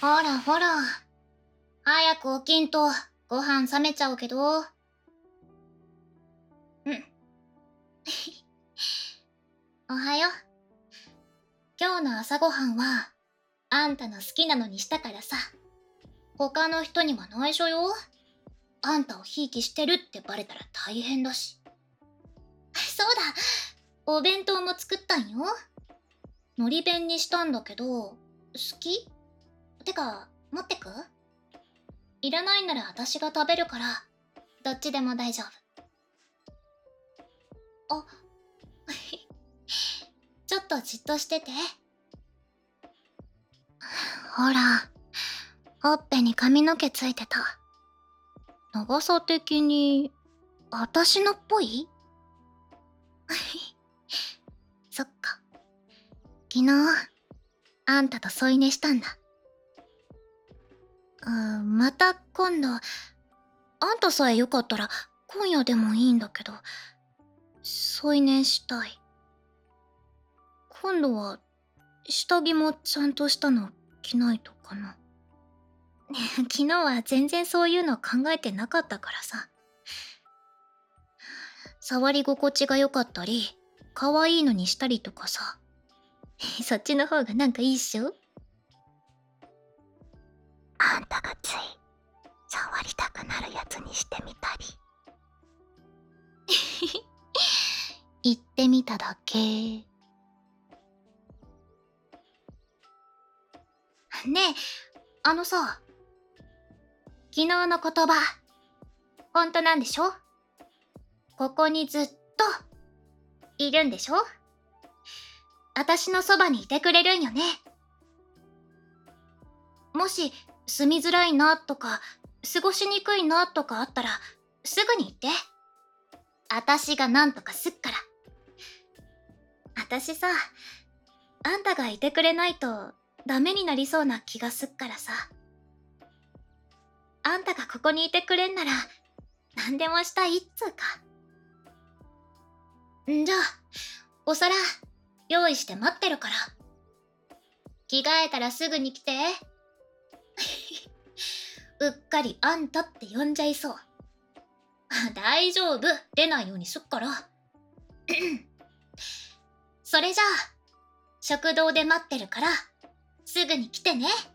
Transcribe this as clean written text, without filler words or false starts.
ほらほら。早く起きんと、ご飯冷めちゃうけど。うん。おはよう。今日の朝ごはんは、あんたの好きなのにしたからさ。他の人には内緒よ。あんたをひいきしてるってバレたら大変だし。そうだ。お弁当も作ったんよ。海苔弁にしたんだけど、好き？てか、持ってく？いらないなら私が食べるから、どっちでも大丈夫。あ、ちょっとじっとしてて。ほら、ほっぺに髪の毛ついてた。長さ的に、私のっぽい？そっか。昨日、あんたと添い寝したんだ。また今度、あんたさえよかったら今夜でもいいんだけど、添い寝したい。今度は、下着もちゃんとしたの着ないとかな。昨日は全然そういうの考えてなかったからさ。触り心地が良かったり、可愛いのにしたりとかさ。そっちの方がなんかいいっしょ？あんたがつい、触りたくなるやつにしてみたり。言ってみただけ。ねえ、あのさ、昨日の言葉、ほんとなんでしょ？ここにずっと、いるんでしょ？私のそばにいてくれるんよね。もし、住みづらいなとか、過ごしにくいなとかあったら、すぐに言って。私がなんとかすっから。私さ、あんたがいてくれないとダメになりそうな気がすっからさ。あんたがここにいてくれんなら、何でもしたいっつうか。んじゃあ、お皿、用意して待ってるから。着替えたらすぐに来て。うっかりあんたって呼んじゃいそう。大丈夫、出ないようにすっから。それじゃあ、食堂で待ってるから、すぐに来てね。